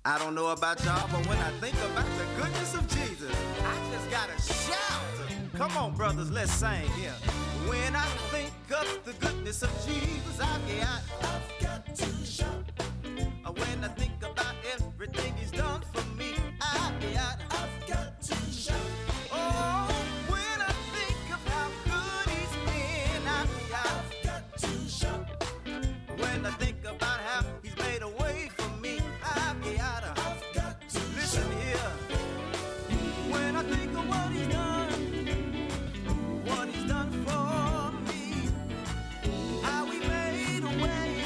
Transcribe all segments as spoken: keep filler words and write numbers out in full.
I don't know about y'all, but when I think about the goodness of Jesus, I just gotta shout. Come on, brothers, let's sing here. When I think of the goodness of Jesus, I got, I've got to shout. When I think about everything He's done for me, I got, I've got to shout. Oh, when I think of how good He's been, I got, I've got to shout. When I think about how He's made a way for me, I've got, I've got to listen here. When I think of what He's done, what He's done for me, how He made a way,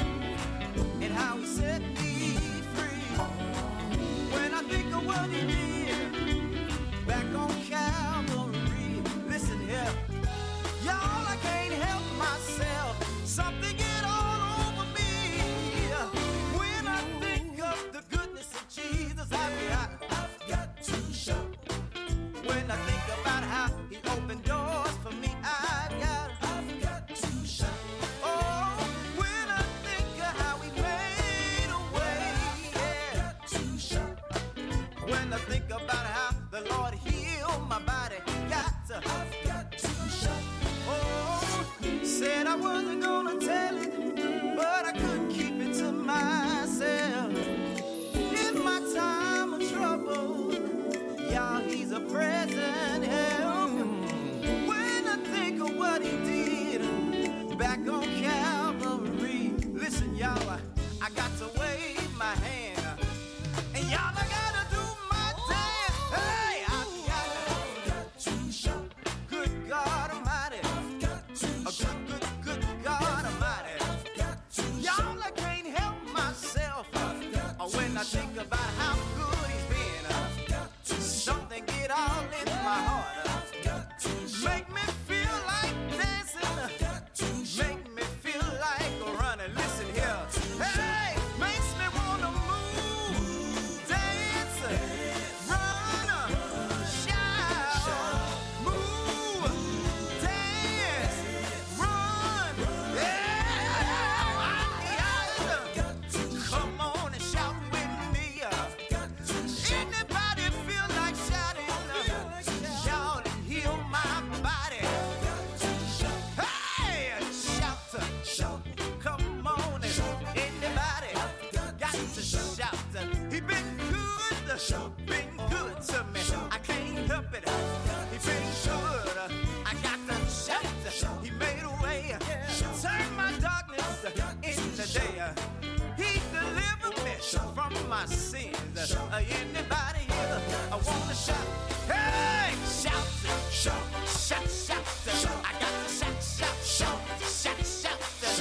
and how He set me free. When I think of what He did back on Calvary, listen here, y'all, I can't help myself. Something get all over me. When I think of the goodness of Jesus, I've got, I've got to shout. When I think about how He opened doors for me, I've got, I've got to shout. Oh, when I think of how He made a way, yeah, I've got to shout. When I think about how the Lord healed my body, got to, I've got to shout. Oh, said I wasn't gonna tell it, but I couldn't keep it to myself. In my time of trouble, y'all, He's a present help. When I think of what He did back on Calvary, listen, y'all, I, I got to wave my hand, and y'all, I gotta do my dance. Hey, I've got, I've got to shout. Good God Almighty, I've got to shout. Good, good, good God Almighty, I've got to shout. Y'all, I can't help myself. I've got to when I think about how good He's been, I've got to something get all in my heart. I've got to make me feel like dancing. I've got to make me feel like running. Listen here, hey, makes me wanna move, dance, run, shout, move, dance, run, yeah. Come on and shout with me. Anybody feel like shouting? Shout and heal my body. Hey, shout, shout. Come on and anybody got to shout. He been good, been good to me. I can't help it. He been good. I got to shout. He made a way, turned my darkness into day. He delivered me from my sins. Anybody here? I wanna shout. Hey, shout, shout, shout, shout. I got to shout, shout, shout, shout, shout, shout,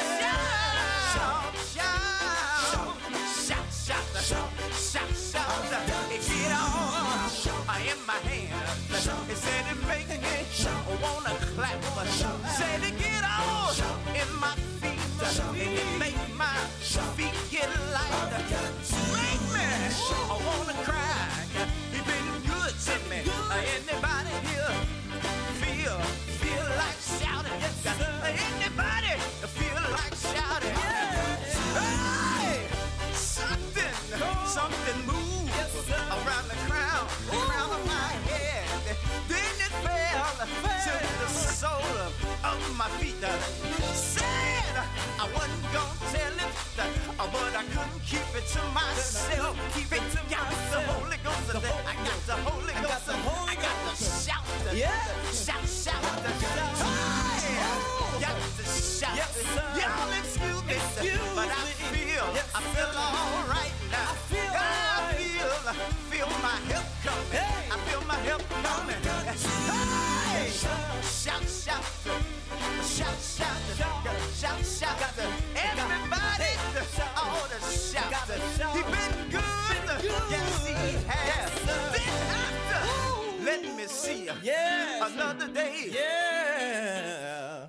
shout, shout, shout, shout, shout. It get all in my hands. It said it make me wanna clap. Said it get all in my feet. And it make my feet get light. Make me I wanna cry. He been good to me. Anybody here feel feel like shouting? Anybody feel like shouting? Hey, something something moved around the crown, the crown of my head. Then it fell to the sole of my feet. Said I wasn't gonna tell it, but I couldn't keep it to myself. Keep it to myself. The Holy Ghost, I got the Holy Ghost. I got to shout, shout, shout, hey, got to shout. Y'all excuse me, but I feel, I feel all right now. I feel, feel my help coming. I feel my help coming. Hey, shout, shout, shout, shout, shout, shout. Everybody ought to shout. He been good, yes he has. Didn't have to let me see another day. Yeah.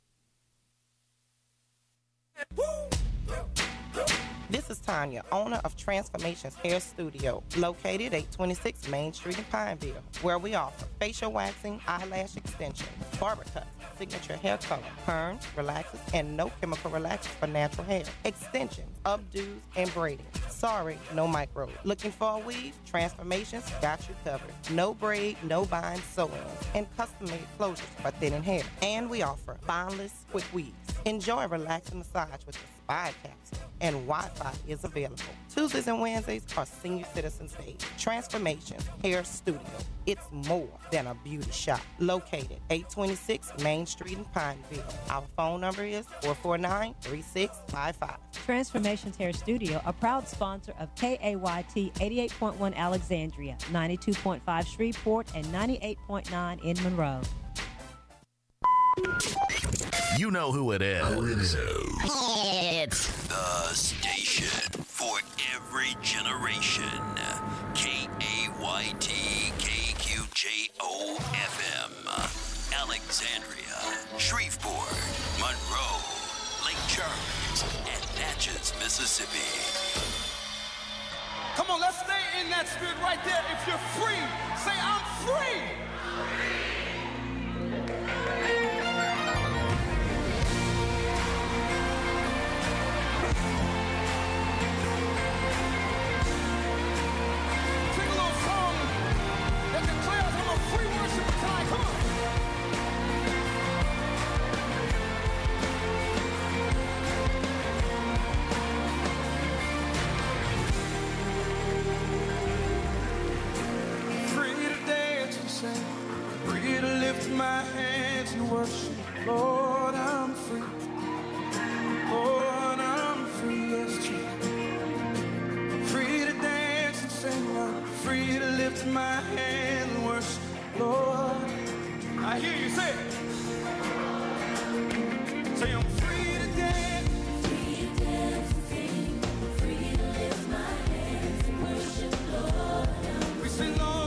Woo. This is Tanya, owner of Transformations Hair Studio, located at twenty-six Main Street in Pineville, where we offer facial waxing, eyelash extensions, barber cuts, signature hair color, perms, relaxers, and no chemical relaxers for natural hair, extensions, updos, and braiding. Sorry, no micro. Looking for a weave? Transformations got you covered. No braid, no bind sew-ins, and custom-made closures for thinning hair. And we offer bondless quick weaves. Enjoy a relaxing massage with the Spy Capsule, and Wi-Fi is available. Tuesdays and Wednesdays are Senior Citizens Day. Transformations Hair Studio. It's more than a beauty shop. Located eight twenty-six Main Street in Pineville. Our phone number is four four nine, three six five five. Transformations Hair Studio, a proud sponsor of K A Y T eighty-eight point one Alexandria, ninety-two point five Shreveport, and ninety-eight point nine in Monroe. You know who it is. It's the station for every generation. K A Y T K Q J O F M. Alexandria, Shreveport, Monroe, Lake Charles, and Natchez, Mississippi. Come on, let's stay in that spirit right there. If you're free, say, I'm free. Sing a little song that declares I'm a free worshiper tonight. Come on. Free to lift my hands and worship. Lord, I'm free. Lord, I'm free, yes, Jesus. Free to dance and sing. I'm free to lift my hands and worship. Lord, I hear you say it. Say I'm free to dance. Free to dance and sing. Free to lift my hands and worship. Lord, I'm free. We say, Lord,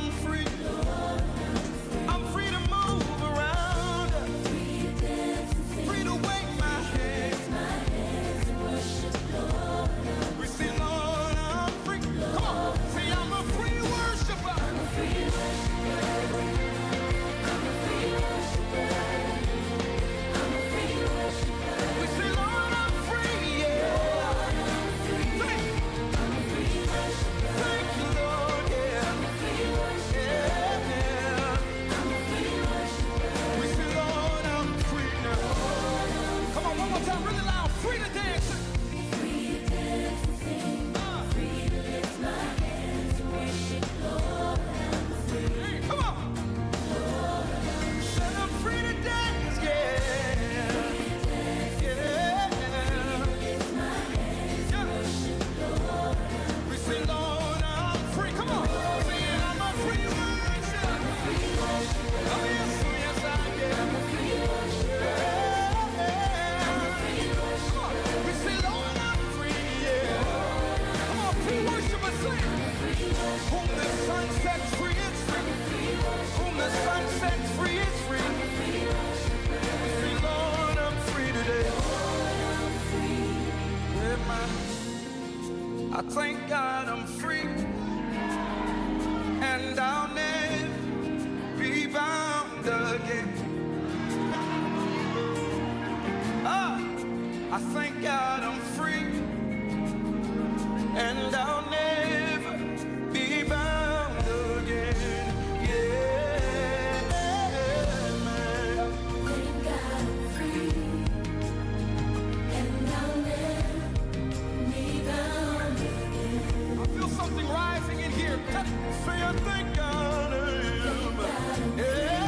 I thank God I'm free, and I'll never be bound again. Ah, I thank God I'm free, and I'll never be bound again. Yeah, man. Thank God I'm free, and I'll never be bound again. I feel something rising in here. Say I thank God I am. Yeah.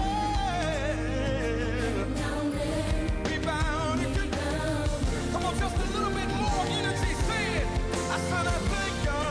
Be bound again. Come on, just a little bit more energy. Say it. I said I thank God.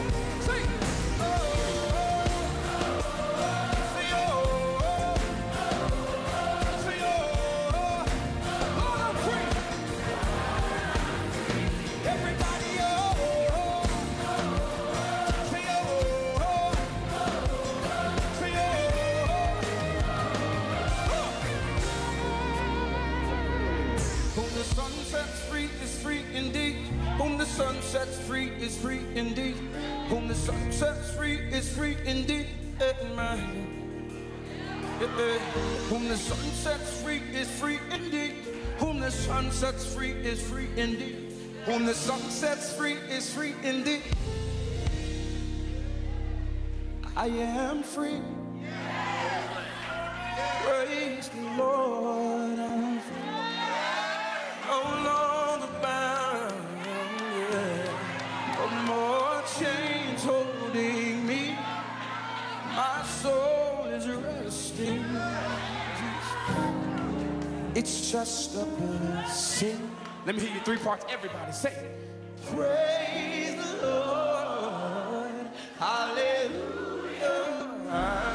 Sing. Oh, say oh, say oh, Lord, I'm free. Everybody, oh, say oh, say oh. Whom the sun sets free is free indeed. Whom the sun sets free is free indeed. Whom the sun sets free is free indeed. Amen. Whom the sun sets free is free indeed. Whom the sun sets free is free indeed. Whom the sun sets free is free indeed. I am free. Praise the Lord. I'm free. No longer bound. Yeah. No more chains holding me. My soul is resting. It's just a blessing. Let me hear you three parts. Everybody say it. Praise the Lord. Hallelujah.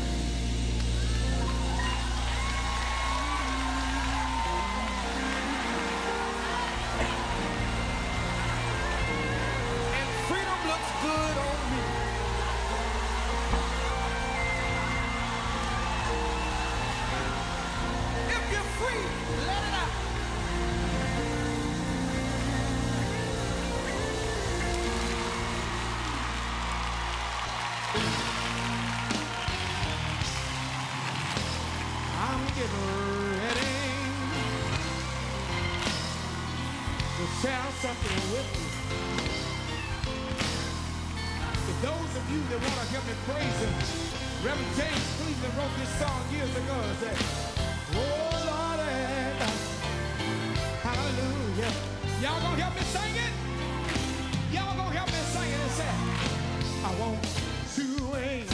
Good on me. If you're free, let it out. I'm getting ready to share something with you. Those of you that want to hear me praise him, Reverend James Cleveland wrote this song years ago and said, oh Lord, hallelujah. Y'all gonna help me sing it? Y'all gonna help me sing it and say, I want to wait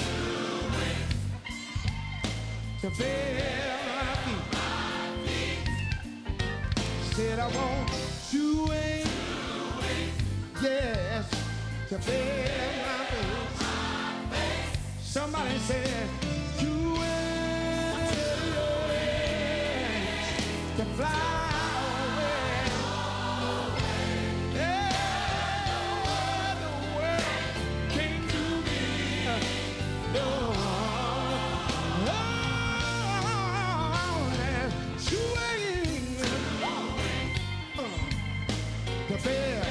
to bear my feet. Said I want to wait, yes, to bear my somebody said, you will to fly away. Yeah, the world came to me. No, oh, you ain't to bear.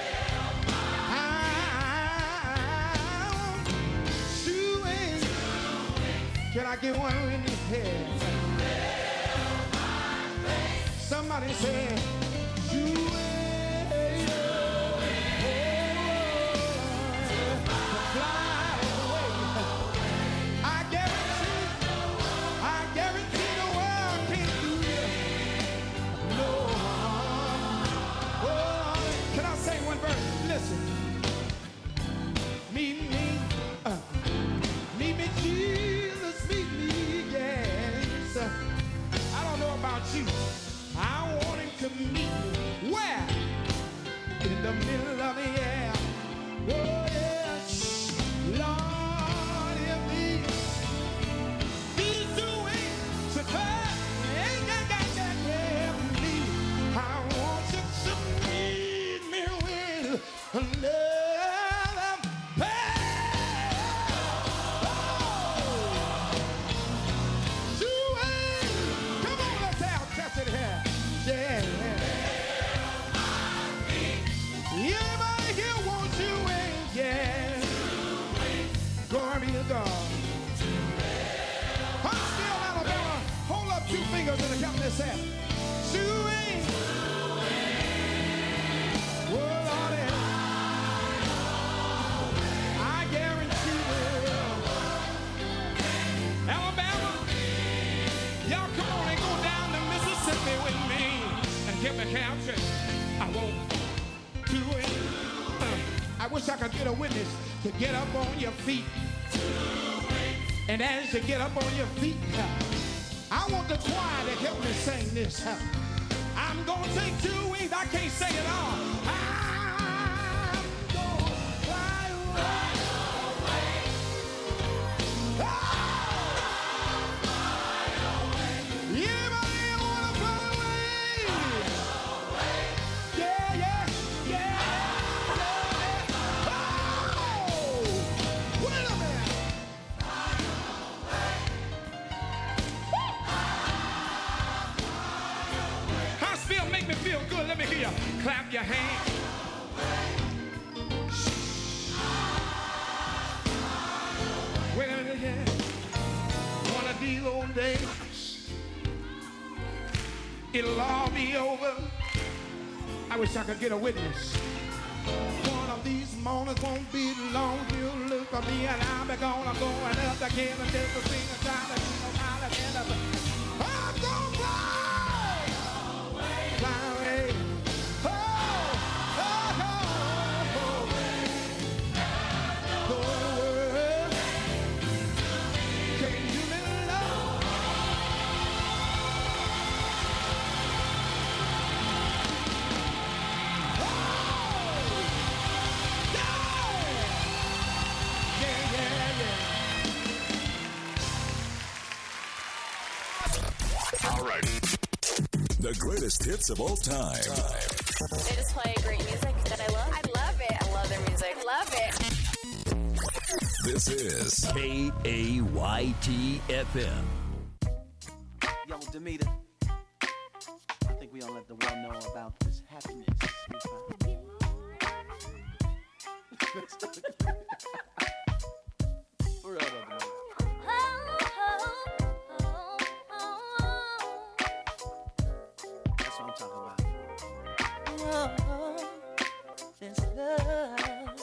Can I get one in this head? Somebody said, you ain't fly away. I guarantee, I guarantee the world can't do it. No. Oh, can I sing one verse? Listen. Meet me, uh, meet me, Jesus. I don't know about you. I want him to meet me. Where? In the middle of the air. Oh, yes. Lord, if he is doing so bad, ain't got that that me. I want you to meet me with another. Fingers in the cup of this hand. Chewing. Oh, Lord, I guarantee you. Alabama, y'all come on and go down to Mississippi with me and get me captured. I won't do it. Uh, I wish I could get a witness to get up on your feet. And as you get up on your feet, uh, I want the choir to help me sing this. I'm gonna take two weeks. I can't sing it all. I'm gonna fly away. wish I could get a witness. One of these mornings won't be long. You look for me and I'll be gone. I'm going up the cannon, take a swing and try to see no mile again. I'm gonna fly, fly away. Oh, oh, oh, oh. The world can't do me love. All right. The greatest hits of all time. They just play great music that I love. I love it. I love their music. Love it. This is K A Y T F M. Yo, Demeter, I think we all let the world know about this happiness we found. For real, though, Demeter. That's what I'm talking about. Oh, this love.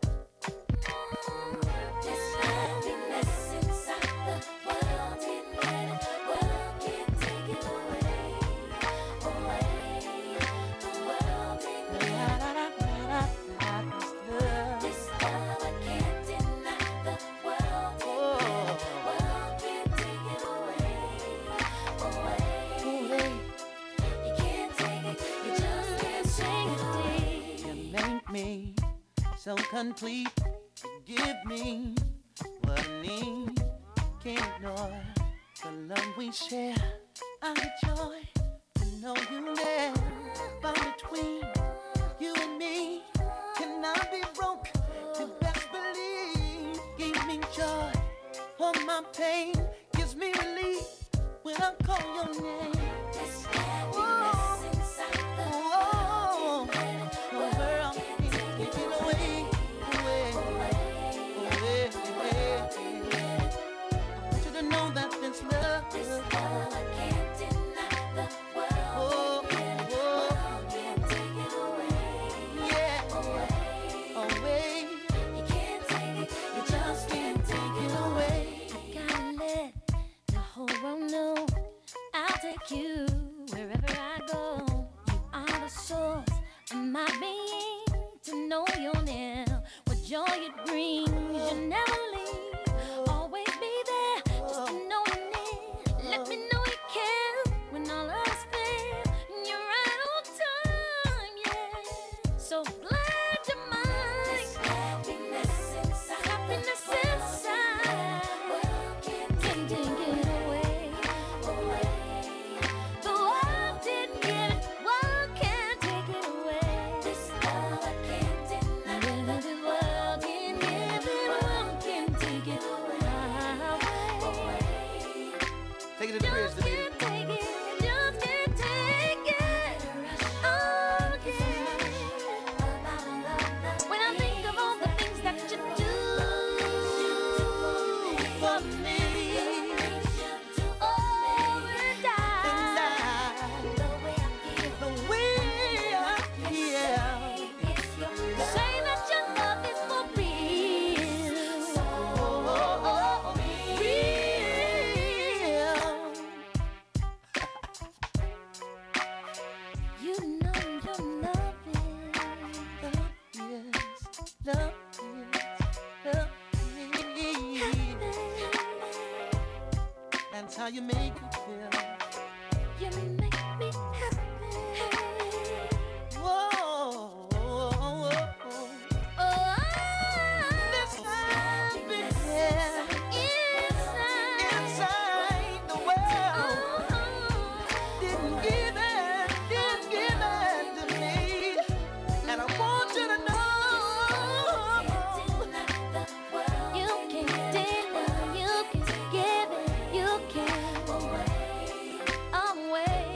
This happiness inside the world can't get it, world can't take it away, away. The world can't get it. This love I can't deny. The world can't get it, world can't take it away, away. You can't take it, you just can't take it away. You make me so complete. You give me what I need. Can't ignore the love we share. I get joy to know you there. Found between you and me. Cannot be broke. You best believe. Give me joy. All my pain gives me relief when I call your name. This happiness inside the world can't get it, The world world can't can't take take it it away, away, away, away. away, away. I want you to know that this love, This love I can't deny. The world oh, can't get it, oh, world can't take it away, yeah, away. away. You can't take it, you just can't take it away. I gotta let the whole world know I'll take you wherever I go. You are the source of my being. To know you're near, what joy it brings. You never leave, always be there. Just to know you're near. Let me know you care when all else fails. You're right on time, yeah. So glad you're mine. This happiness inside, happiness inside. Can't take it away, away. The world didn't give it, world can't take it away. This love I can't deny. The world didn't give it, world can't take it away, away. Take it to the bridge, Just Demeter. can't take it, just can't take it. Oh, yeah. When I think of all the things that you do for me, oh, and I, the way I feel, The way I feel, say that your love is for real, oh, oh, real. you know your love is. Love is, love is, love is. That's how you make it feel. You make me happy. Whoa, whoa, whoa, whoa. Oh, This happiness inside, inside the world oh, didn't give it, didn't give it to me. And I want you to know you can deny, you can give it, you can away.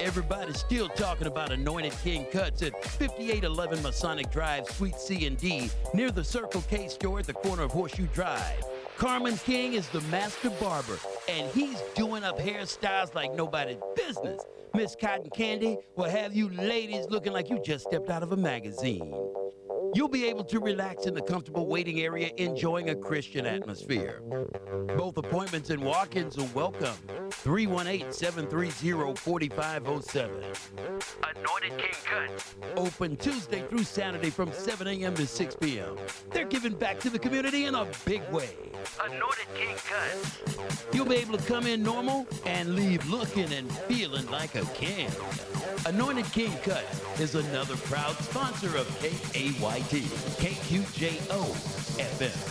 Everybody's still talking about Anointed King Cuts at fifty-eight eleven Masonic Drive, Suite C and D, near the Circle K store at the corner of Horseshoe Drive. Carmen King is the master barber, and he's doing up hairstyles like nobody's business. Miss Cotton Candy will have you ladies looking like you just stepped out of a magazine. You'll be able to relax in the comfortable waiting area, enjoying a Christian atmosphere. Both appointments and walk-ins are welcome. three one eight, seven three zero, four five zero seven. Anointed King Cuts. Open Tuesday through Saturday from seven a.m. to six p.m. They're giving back to the community in a big way. Anointed King Cuts. You'll be able to come in normal and leave looking and feeling like a king. Anointed King Cuts is another proud sponsor of K A Y T, K Q J O F M.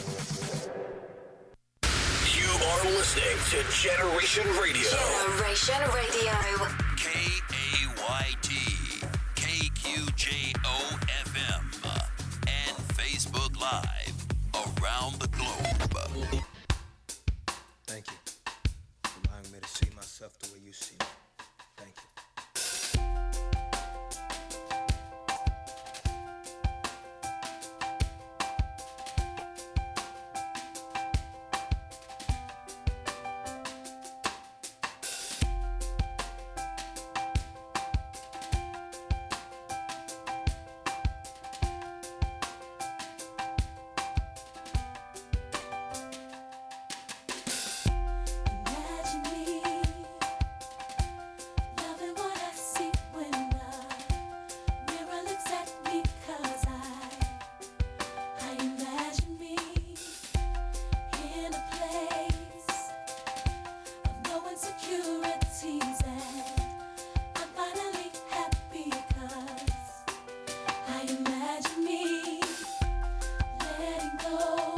You are listening to Generation Radio. Generation Radio. K A Y T, K Q J O F M, and Facebook Live around the globe. Thank you for allowing me to see myself the way you see me. Thank you. Imagine me loving what I see when the mirror looks at me, 'cause I, I imagine me in a place of no insecurities, and I'm finally happy 'cause I imagine me letting go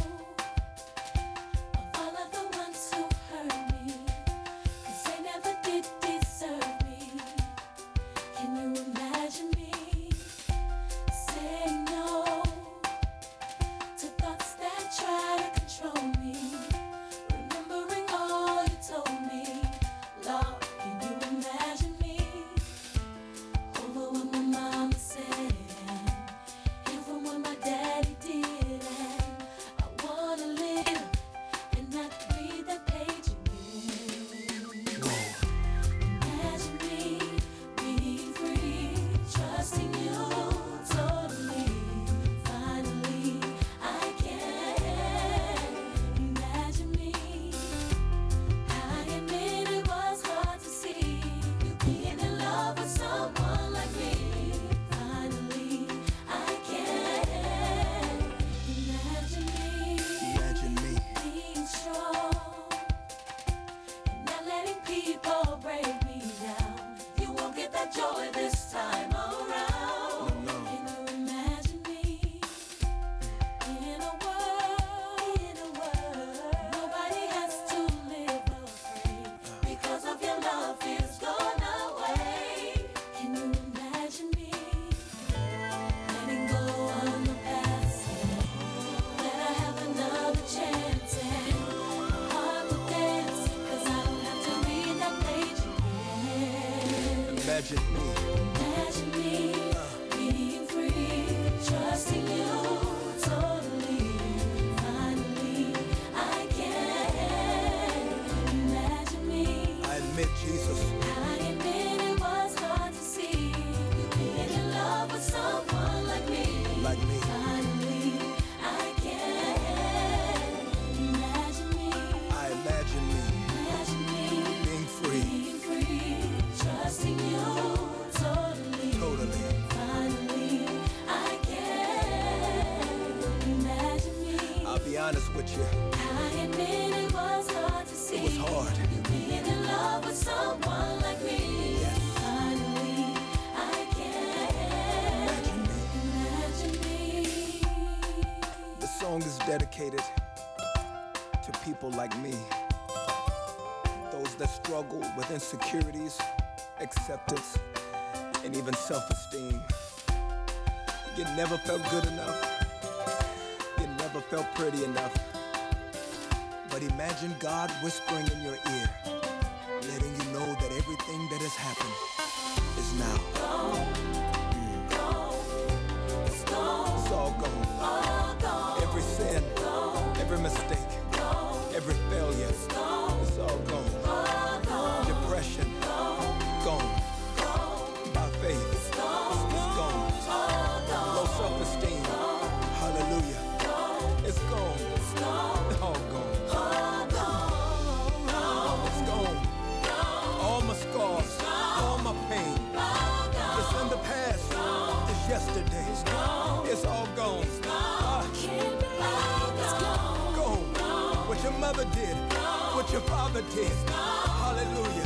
of all of the ones who hurt me, 'cause they never did deserve me. Can you imagine me saying no to thoughts that try to control me? Remembering all you told me, Lord, can you imagine me over what my mama said, and even what my daddy did? And I wanna live and not read that page again. Imagine me being free, trusting you totally. Finally, I can imagine me. I admit it was hard to see you being in love with someone like me. Finally, I can imagine me. Imagine me. Being strong and not letting people break me down. You won't get that joy this time around. No, no. Can you imagine me in a world, in a world, nobody has to live afraid because of your love is gone away? Can you imagine me letting go of the past? Let I have another chance, and my heart will dance, 'cause I don't have to read that page again. Imagine me. Imagine me being free, trusting you totally. Finally, I can imagine me. I admit, Jesus, I admit it was hard to see you being in love with someone like me. like me. Finally, I can imagine me. I imagine me Imagine me being free. being free, trusting you totally. Totally. Finally, I can imagine me. I'll be honest with you. I admit it was hard to see. It was hard. You being in love with someone like me. Yes. Finally, I can Imagine me. imagine me. The song is dedicated to people like me. Those that struggle with insecurities, acceptance, and even self-esteem. You never felt good enough. You never felt pretty enough. But imagine God whispering in your ear, letting you know that everything that has happened now. It's all gone. Every sin, every mistake, every failure, it's all gone. Depression, gone. By faith, it's gone. Low self-esteem, hallelujah, it's gone. All gone. It's gone. All my scars, all my pain, it's in the past. It's yesterday. It's all gone. Ah. Gone. What your mother did, what your father did. Hallelujah.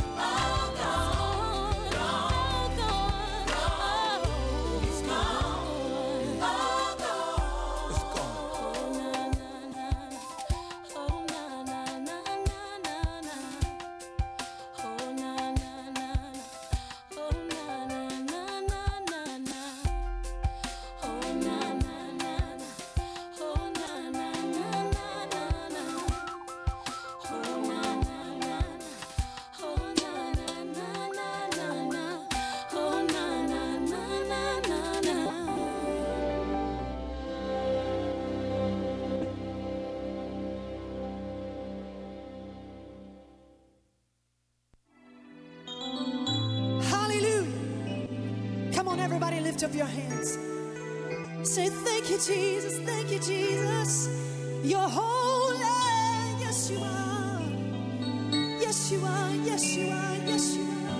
Lift up your hands. Say, thank you, Jesus. Thank you, Jesus. You're holy. Yes, you are. Yes, you are. Yes, you are. Yes, you are.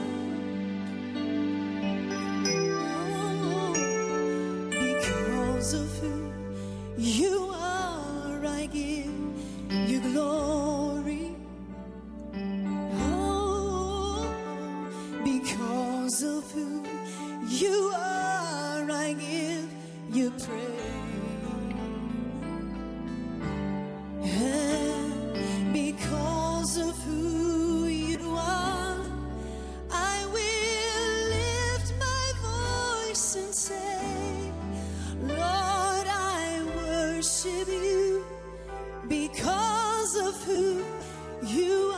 Oh, because of who you are, I give you glory. Oh, because of who you are, I give you praise. And because of who you are, I will lift my voice and say, Lord, I worship you because of who you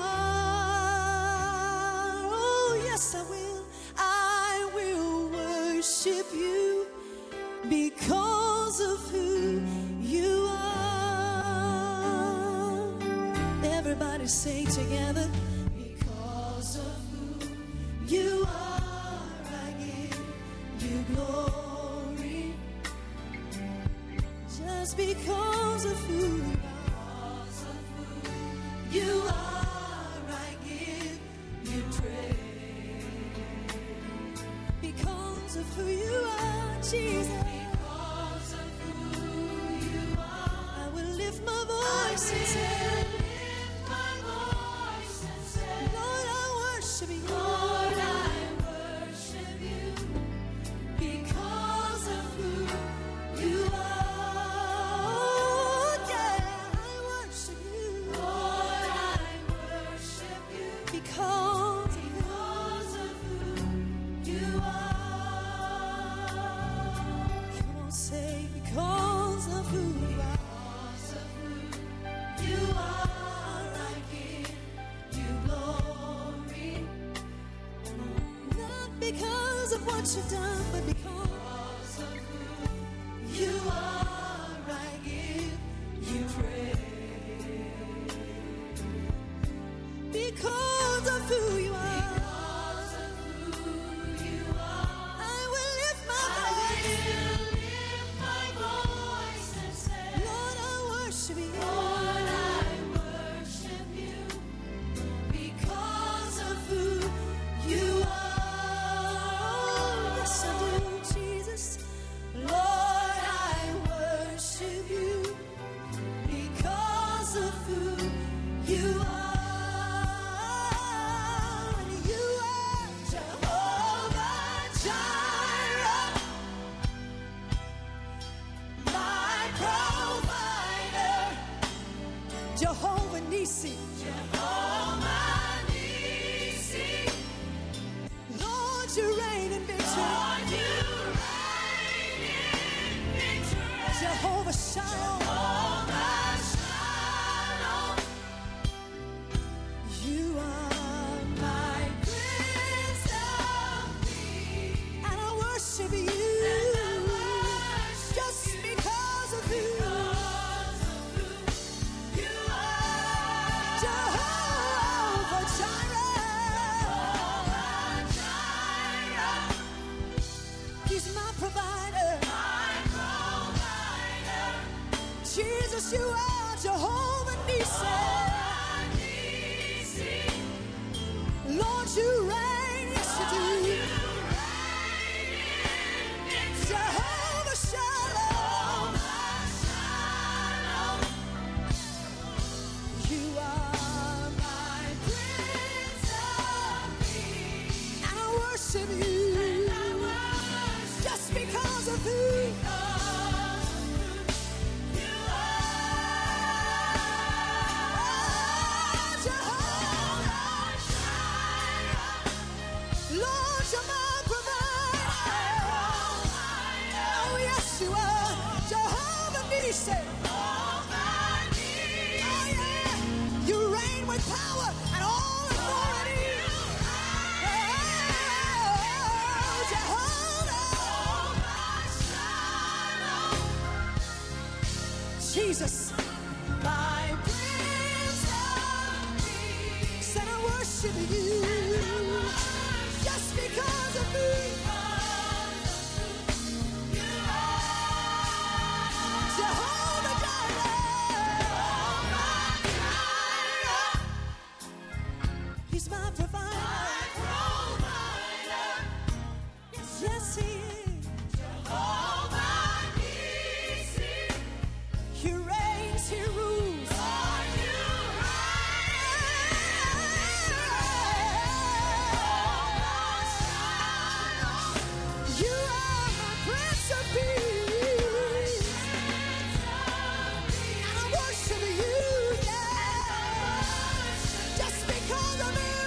are. Oh, yes, I will. I will worship you because of who you are. Everybody say together, because of who you are, I give you glory. Just because of who you are, I give you praise. Because of who you are, Jesus. And say, Lord, I worship you. Lord, I worship you because of who you are. Yeah, I worship you. Lord, I worship you because, because of who you are. Come on, say, because of who you are. You are, I give you glory. Not because of what you've done, but because of who you are, I give you praise. Because of who you are, because of who you are, I will lift my voice, I will lift my voice and say, Lord, I worship you. Lord, you are, yes I do, Jesus. Lord, I worship you because of who you are. And you are Jehovah Jireh, my provider. Jehovah Nissi, Jehovah Lord, you reign in victory. Lord, you reign in victory. Jehovah Shalom. Jehovah Shalom. You are my Prince of Peace. Jesus, you are Jehovah Nissi. Lord, you reign, yes you do. Jehovah Shalom. You are my Prince of Peace. And I worship you. Just because of who say, oh, yeah. You reign with power and all authority. Oh, Jehovah. Jesus, my Prince of Peace. Said I worship you just because of me. He's my provider. My provider. Yes, yes, he is. Jehovah Nissi. He reigns, he rules. Oh, you reign. You are my Prince of Peace. And I worship you, yeah. Just because of me.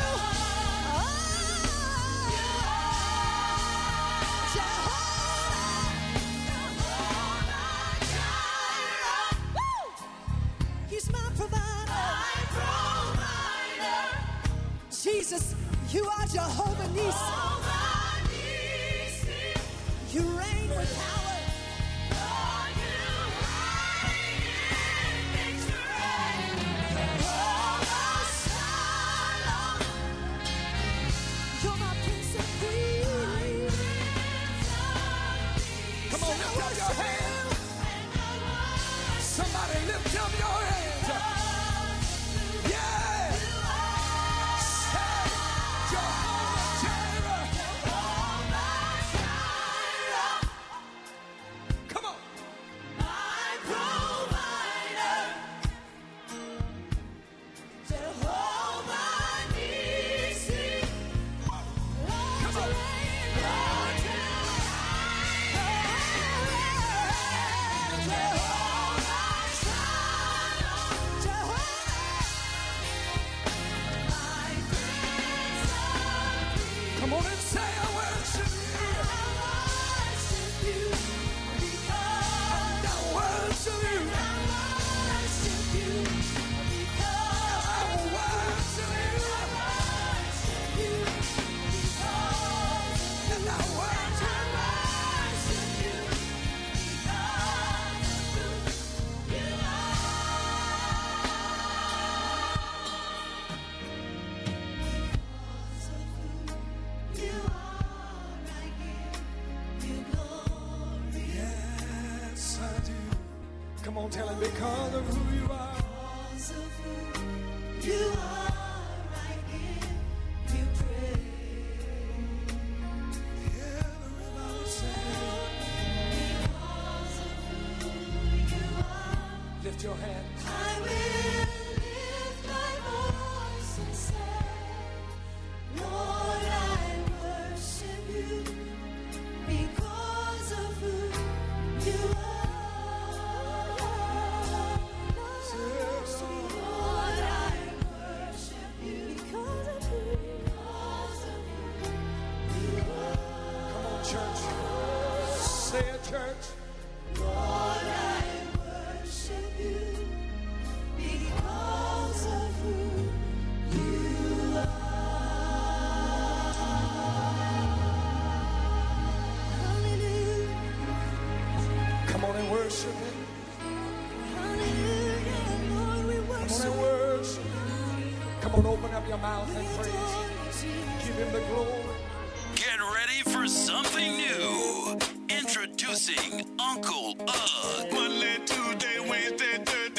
Jesus, you are Jehovah Nissi. You reign with power. Oh, you reign in victory. Jehovah Shalom. You're my Prince of Peace. Come on, lift up your hands. Somebody lift up your hands. Come on, tell him because of who you are. Because of who you are, I give you praise. Everybody say, because of who you are. Lift your hands. I will lift my voice and say, Lord, I worship you because of who you are. Church. Lord, I worship you because of who you are. Hallelujah. Come on and worship him. Hallelujah, Lord, we worship. Come on and worship. Come on, open up your mouth and praise him. Give him the glory. Get ready for something new. Introducing Uncle Ugg. Monday, Tuesday, Wednesday, Thursday.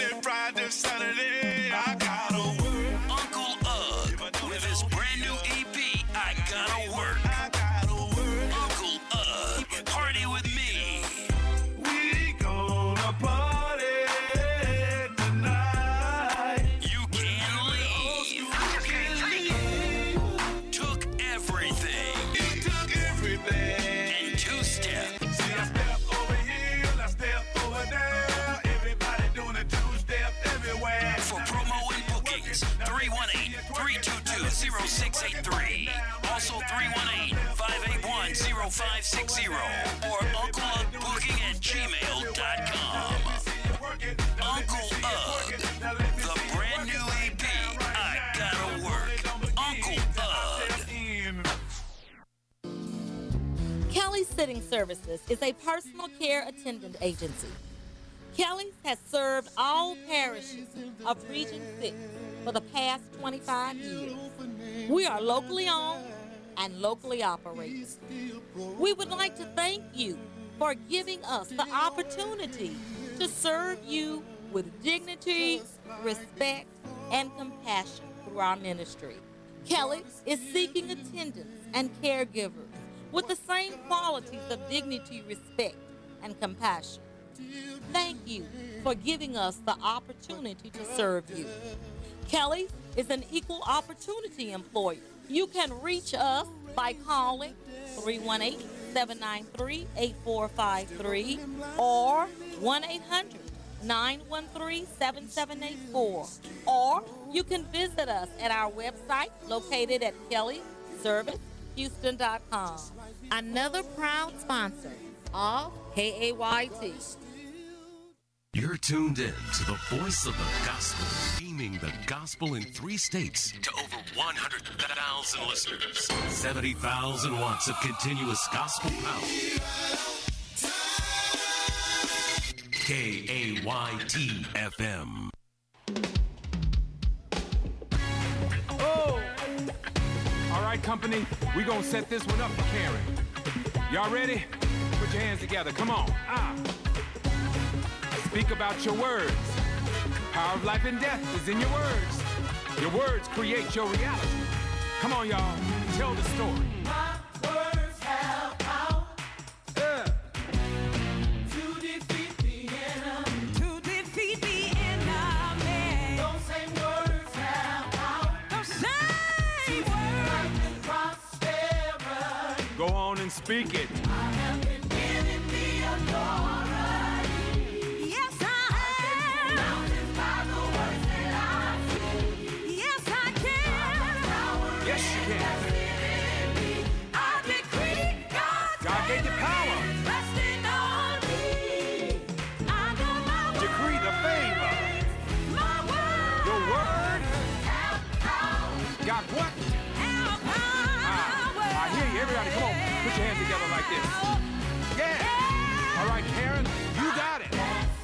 six eight three. Also three one eight, five eight one, zero five six zero or Uncle Ugg Booking at gmail dot com. Uncle Ugg, the brand new E P, I Gotta Work. Uncle Ugg. Kelly's Sitting Services is a personal care attendant agency. Kelly's has served all parishes of Region six for the past twenty-five years. We are locally owned and locally operated. We would like to thank you for giving us the opportunity to serve you with dignity, respect, and compassion through our ministry. Kelly's is seeking attendants and caregivers with the same qualities of dignity, respect, and compassion. Thank you for giving us the opportunity to serve you. Kelly's is an equal opportunity employer. You can reach us by calling three one eight, seven nine three, eight four five three or one eight hundred, nine one three, seven seven eight four. Or you can visit us at our website located at kelly service houston dot com. Another proud sponsor of K A Y T. You're tuned in to the voice of the gospel, beaming the gospel in three states to over one hundred thousand listeners. seventy thousand watts of continuous gospel power. K A Y T F M. Oh! All right, company, we gonna set this one up for Karen. Y'all ready? Put your hands together. Come on. Ah. Speak about your words. Power of life and death is in your words. Your words create your reality. Come on, y'all. Tell the story. My words have power. Yeah. To defeat the enemy. To defeat the enemy. Those same words have power. Those same words. Prosperity. Go on and speak it. I have been given the authority. God gave you power. Resting on me. I know my Decree the favor. My word. Your word. Have power. Got what? Have power. Ah, I hear you. Everybody, come on. Put your hands together like this. Yeah. All right, Karen, you got it.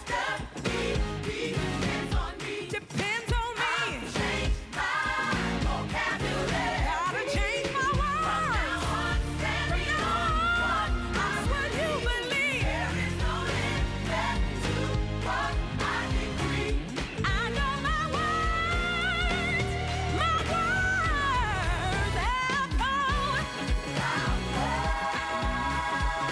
Depends on me. Depends on me. Change my vocabulary. Gotta change my words. From now on, That's what you believe. there is no limit to what I decree. I know my words. My words have power.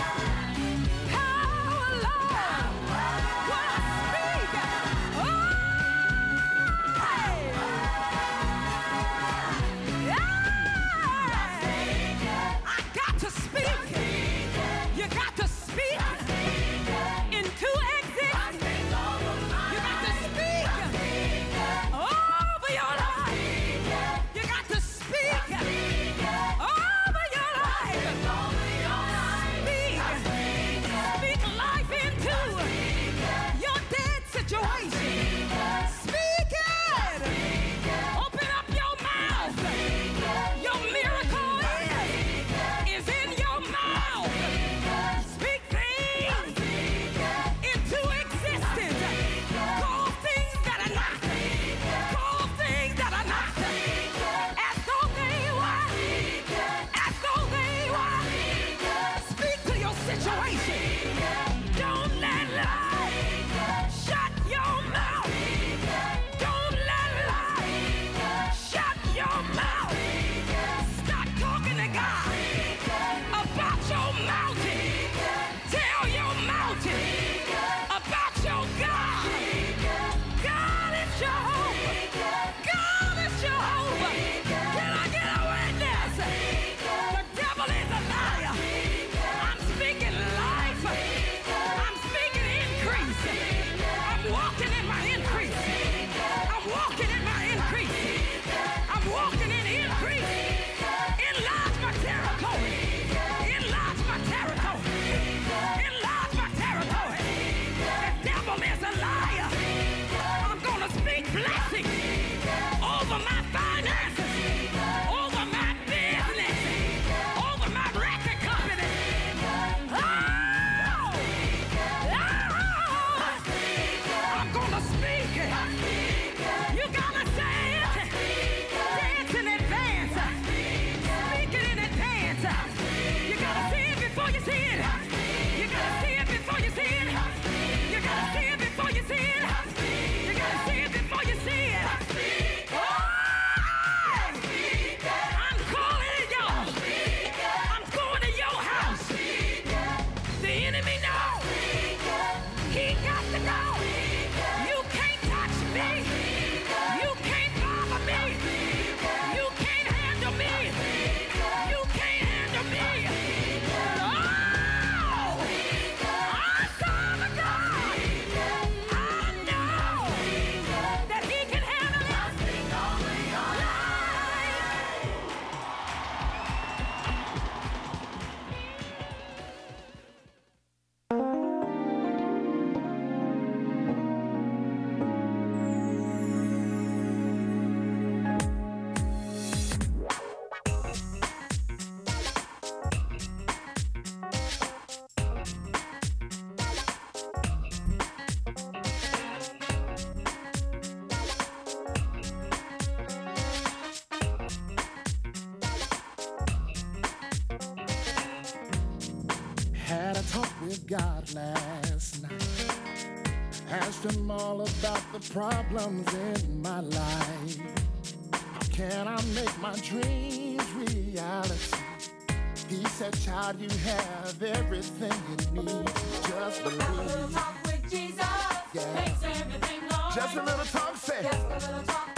God last night. Asked him all about the problems in my life. How can I make my dreams reality? He said, child, you have everything you need. Just believe. Have a little talk with Jesus. Yeah. Makes everything all right. Just a little talk, say. Just a little talk